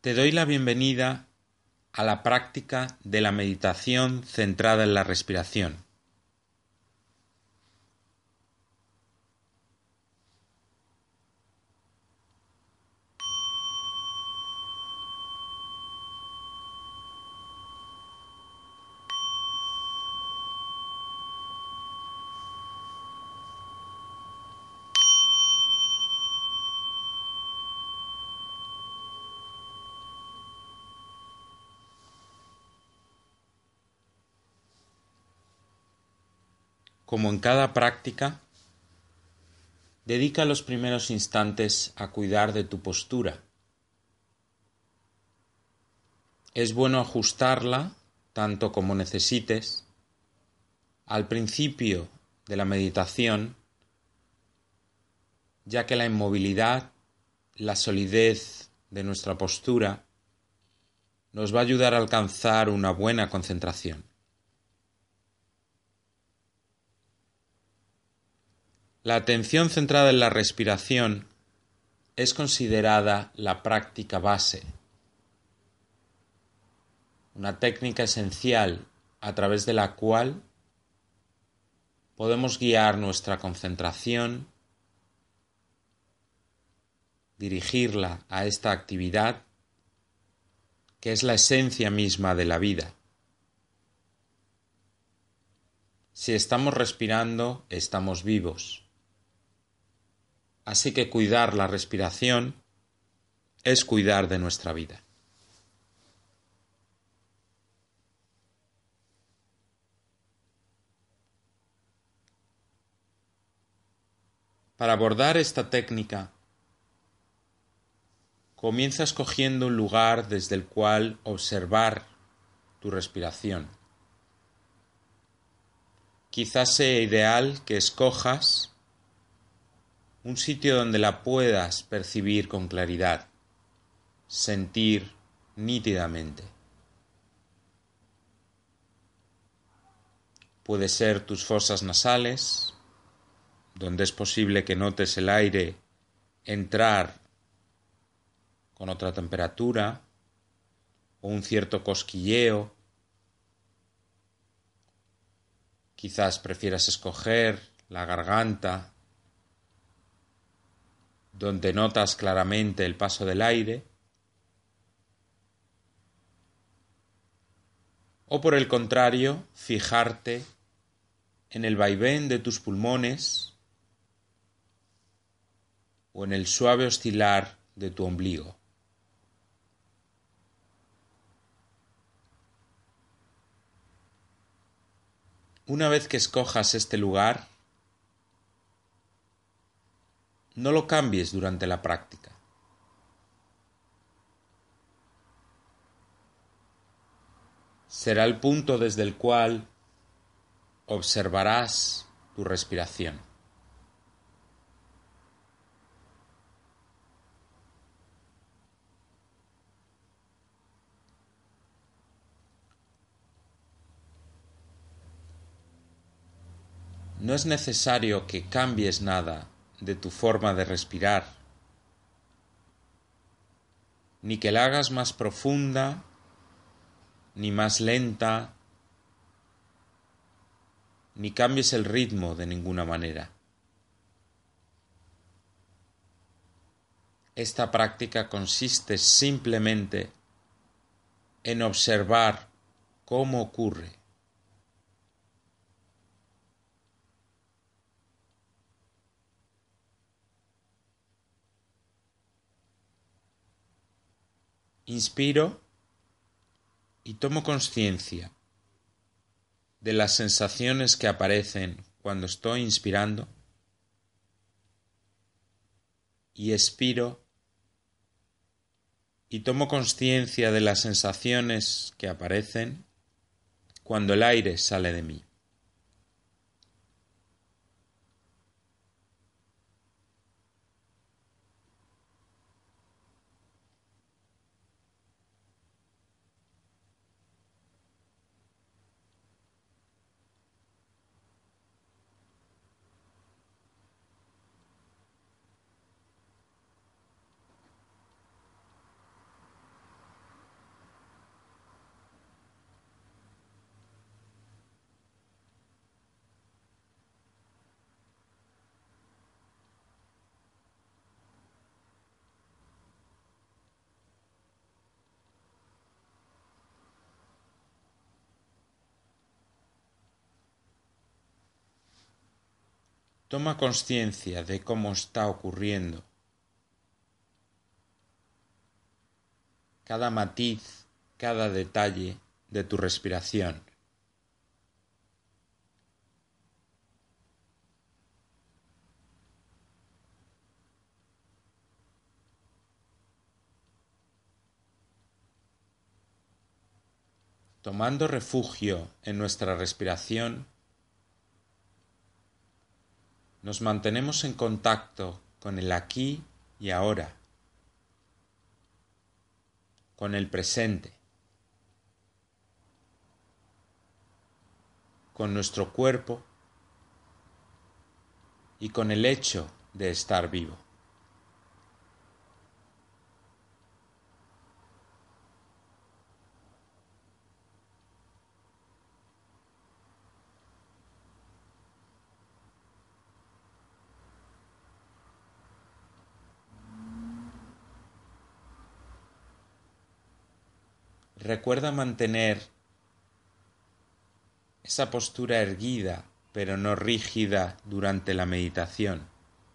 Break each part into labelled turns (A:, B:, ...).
A: Te doy la bienvenida a la práctica de la meditación centrada en la respiración. Como en cada práctica, dedica los primeros instantes a cuidar de tu postura. Es bueno ajustarla tanto como necesites. Al principio de la meditación, ya que la inmovilidad, la solidez de nuestra postura nos va a ayudar a alcanzar una buena concentración. La atención centrada en la respiración es considerada la práctica base, una técnica esencial a través de la cual podemos guiar nuestra concentración, dirigirla a esta actividad que es la esencia misma de la vida. Si estamos respirando, estamos vivos. Así que cuidar la respiración es cuidar de nuestra vida. Para abordar esta técnica, comienza escogiendo un lugar desde el cual observar tu respiración. Quizás sea ideal que escojas un sitio donde la puedas percibir con claridad, sentir nítidamente. Puede ser tus fosas nasales, donde es posible que notes el aire entrar con otra temperatura o un cierto cosquilleo. Quizás prefieras escoger la garganta, donde notas claramente el paso del aire, o por el contrario, fijarte en el vaivén de tus pulmones o en el suave oscilar de tu ombligo. Una vez que escojas este lugar, no lo cambies durante la práctica. Será el punto desde el cual observarás tu respiración. No es necesario que cambies nada de tu forma de respirar, ni que la hagas más profunda, ni más lenta, ni cambies el ritmo de ninguna manera. Esta práctica consiste simplemente en observar cómo ocurre. Inspiro y tomo conciencia de las sensaciones que aparecen cuando estoy inspirando y expiro y tomo conciencia de las sensaciones que aparecen cuando el aire sale de mí. Toma conciencia de cómo está ocurriendo cada matiz, cada detalle de tu respiración. Tomando refugio en nuestra respiración, nos mantenemos en contacto con el aquí y ahora, con el presente, con nuestro cuerpo y con el hecho de estar vivo. Recuerda mantener esa postura erguida, pero no rígida durante la meditación.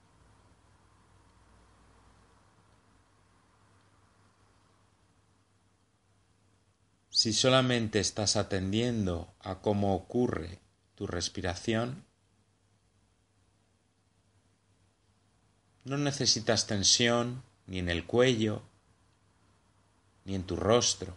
A: Si solamente estás atendiendo a cómo ocurre tu respiración, no necesitas tensión ni en el cuello, ni en tu rostro.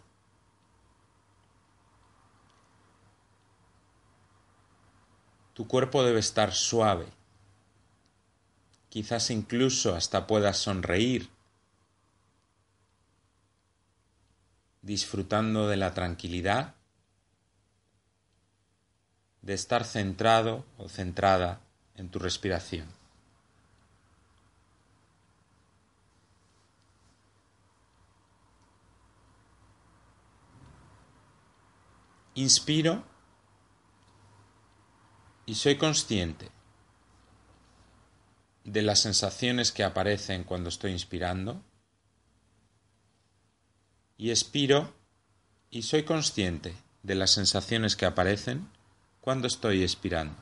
A: Tu cuerpo debe estar suave. Quizás incluso hasta puedas sonreír, disfrutando de la tranquilidad, de estar centrado o centrada en tu respiración. Inspiro y soy consciente de las sensaciones que aparecen cuando estoy inspirando. Y expiro y soy consciente de las sensaciones que aparecen cuando estoy expirando.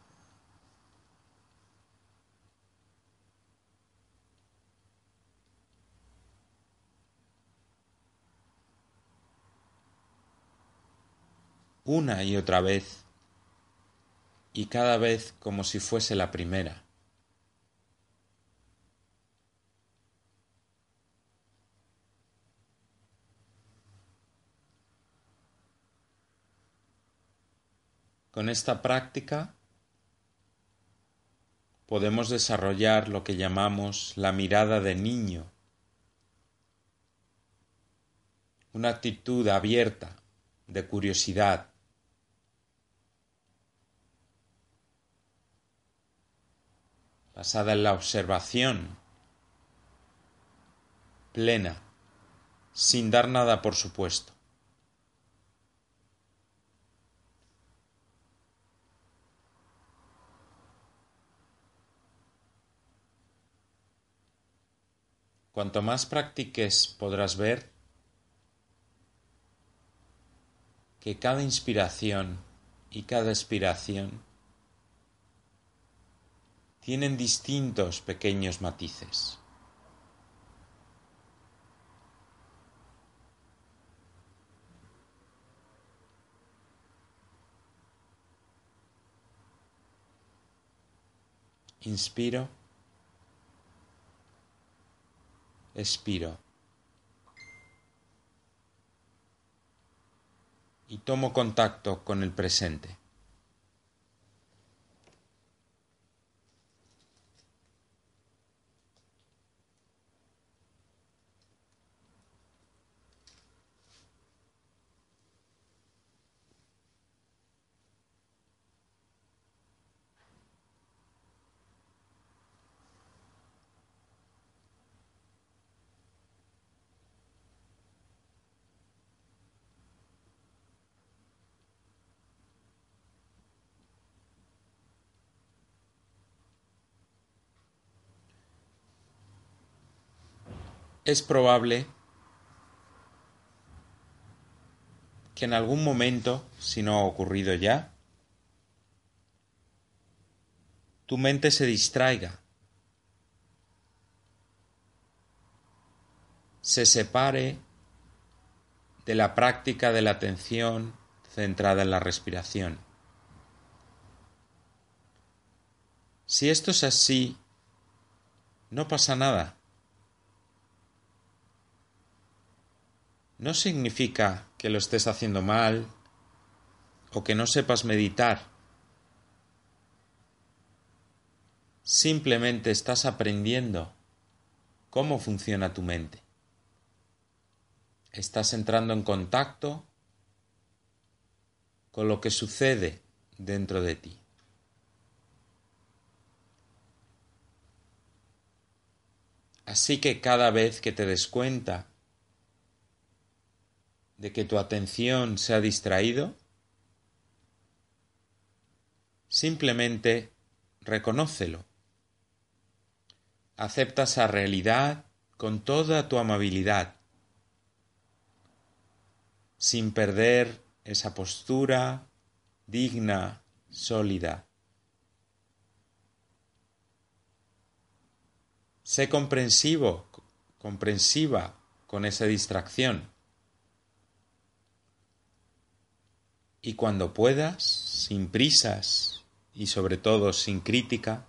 A: Una y otra vez, y cada vez como si fuese la primera. Con esta práctica podemos desarrollar lo que llamamos la mirada de niño, una actitud abierta, de curiosidad, basada en la observación plena, sin dar nada por supuesto. Cuanto más practiques podrás ver que cada inspiración y cada expiración tienen distintos pequeños matices. Inspiro, expiro y tomo contacto con el presente. Es probable que en algún momento, si no ha ocurrido ya, tu mente se distraiga, se separe de la práctica de la atención centrada en la respiración. Si esto es así, no pasa nada. No significa que lo estés haciendo mal o que no sepas meditar. Simplemente estás aprendiendo cómo funciona tu mente. Estás entrando en contacto con lo que sucede dentro de ti. Así que cada vez que te des cuenta de que tu atención se ha distraído, simplemente reconócelo. Acepta esa realidad con toda tu amabilidad, sin perder esa postura digna, sólida. Sé comprensiva con esa distracción. Y cuando puedas, sin prisas y sobre todo sin crítica,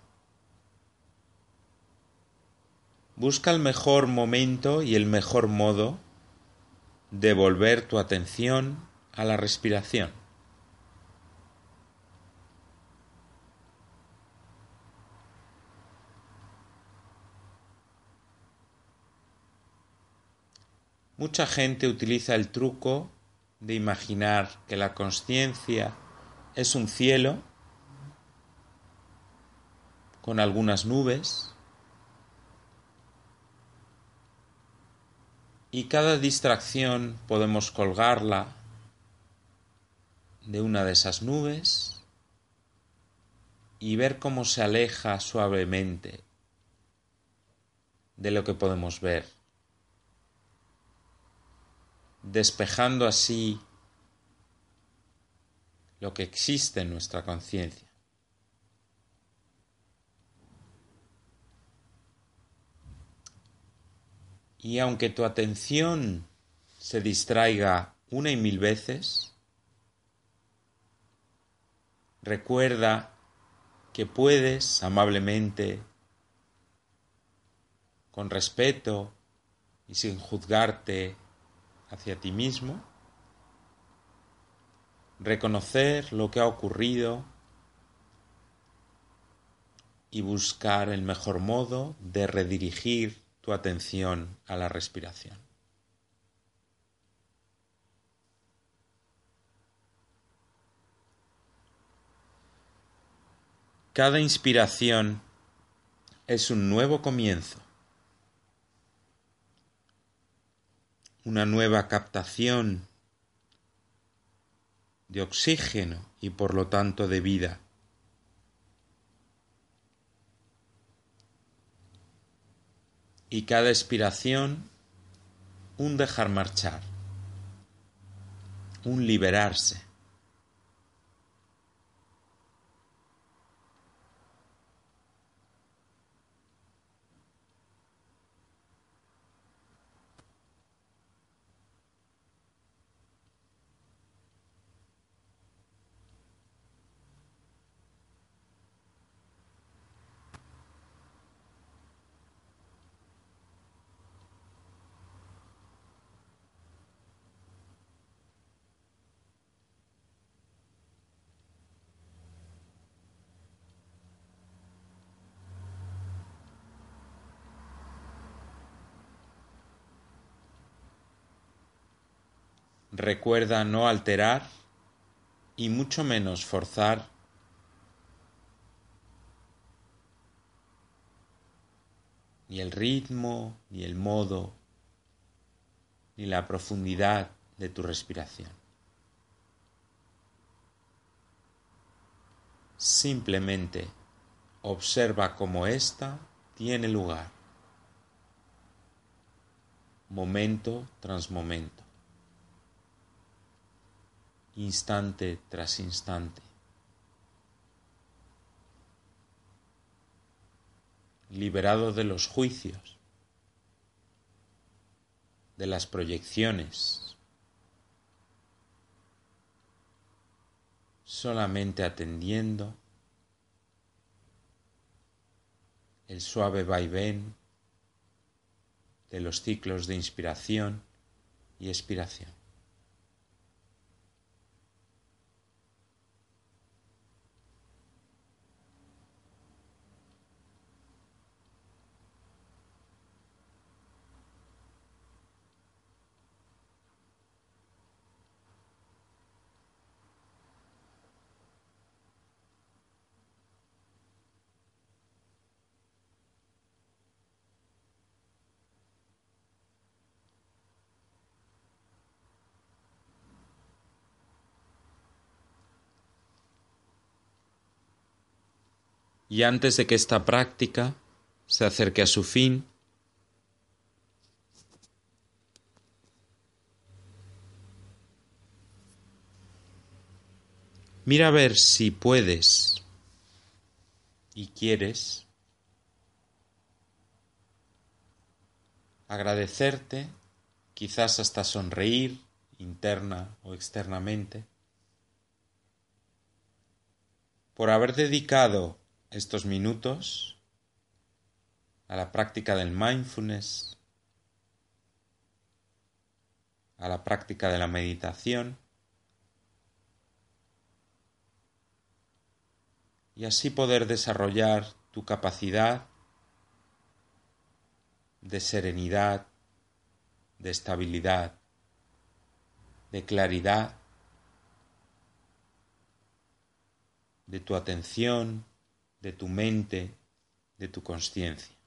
A: busca el mejor momento y el mejor modo de volver tu atención a la respiración. Mucha gente utiliza el truco de imaginar que la consciencia es un cielo con algunas nubes y cada distracción podemos colgarla de una de esas nubes y ver cómo se aleja suavemente de lo que podemos ver, despejando así lo que existe en nuestra conciencia. Y aunque tu atención se distraiga una y mil veces, recuerda que puedes amablemente, con respeto y sin juzgarte hacia ti mismo, reconocer lo que ha ocurrido y buscar el mejor modo de redirigir tu atención a la respiración. Cada inspiración es un nuevo comienzo, una nueva captación de oxígeno y por lo tanto de vida. Y cada expiración, un dejar marchar, un liberarse. Recuerda no alterar y mucho menos forzar ni el ritmo, ni el modo, ni la profundidad de tu respiración. Simplemente observa cómo ésta tiene lugar, momento tras momento, instante tras instante. liberado de los juicios, de las proyecciones, solamente atendiendo el suave vaivén de los ciclos de inspiración y expiración. Y antes de que esta práctica se acerque a su fin, mira a ver si puedes y quieres agradecerte, quizás hasta sonreír interna o externamente, por haber dedicado estos minutos a la práctica del mindfulness, a la práctica de la meditación, y así poder desarrollar tu capacidad de serenidad, de estabilidad, de claridad, de tu atención, de tu mente, de tu consciencia.